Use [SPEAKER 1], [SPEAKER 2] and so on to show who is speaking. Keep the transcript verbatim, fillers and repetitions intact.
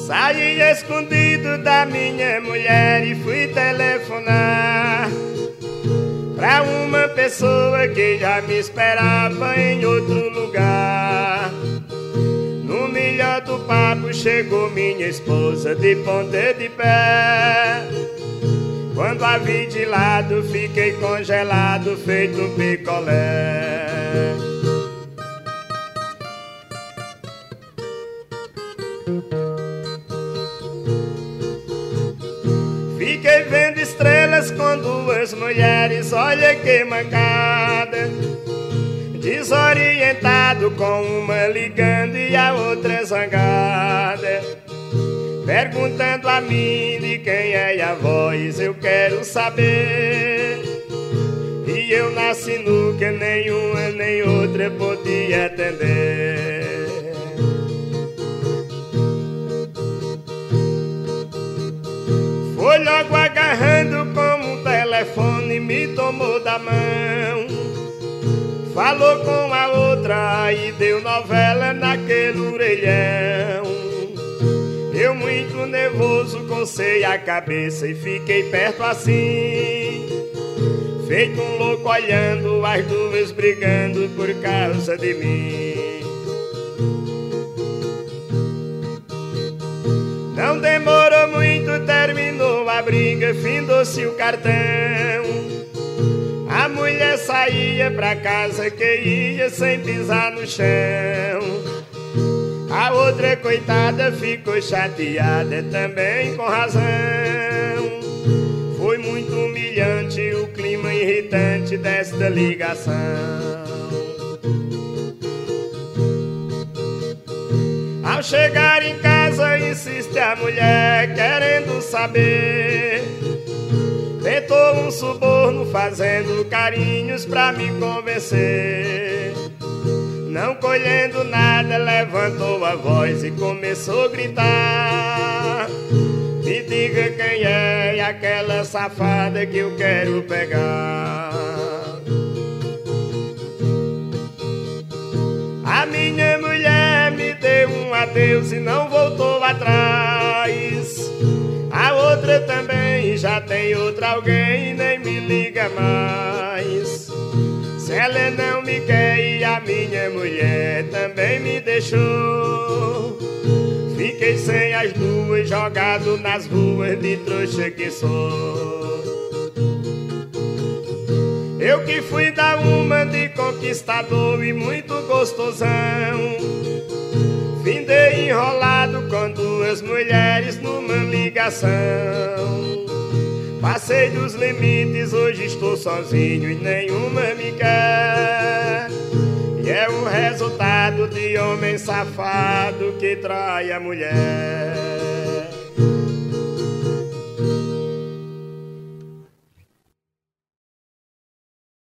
[SPEAKER 1] Saí escondido da minha mulher e fui telefonar pra uma pessoa que já me esperava em outro lugar. No melhor do papo chegou minha esposa de ponta de pé. Quando a vi de lado fiquei congelado feito um picolé. Fiquei vendo estrelas com duas mulheres, olha que mancada. Desorientado com uma ligando e a outra zangada, perguntando a mim de quem é a voz, eu quero saber. E eu na sinuca nenhuma nem outra podia atender. Foi logo agarrando como um telefone, me tomou da mão, falou com a outra e deu novela naquele orelhão. Eu muito nervoso cocei a cabeça e fiquei perto assim, feito um louco olhando as duas brigando por causa de mim. Não demorou muito, terminou a briga, findou-se o cartão. A mulher saía pra casa que ia sem pisar no chão. A outra coitada ficou chateada também com razão. Foi muito humilhante o clima irritante desta ligação. Ao chegar em casa insiste a mulher querendo saber. Tentou um suborno fazendo carinhos pra me convencer. Não colhendo nada levantou a voz e começou a gritar. Me diga quem é aquela safada que eu quero pegar. A minha mulher me deu um adeus e não voltou atrás. A outra também já tem outra alguém e nem me liga mais. Se ela não me quer e a minha mulher também me deixou, fiquei sem as duas, jogado nas ruas de trouxa que sou. Eu que fui dar uma de conquistador e muito gostosão, findei enrolado com duas mulheres numa ligação. Passei dos limites, hoje estou sozinho e nenhuma me quer. E é o resultado de homem safado que trai a mulher.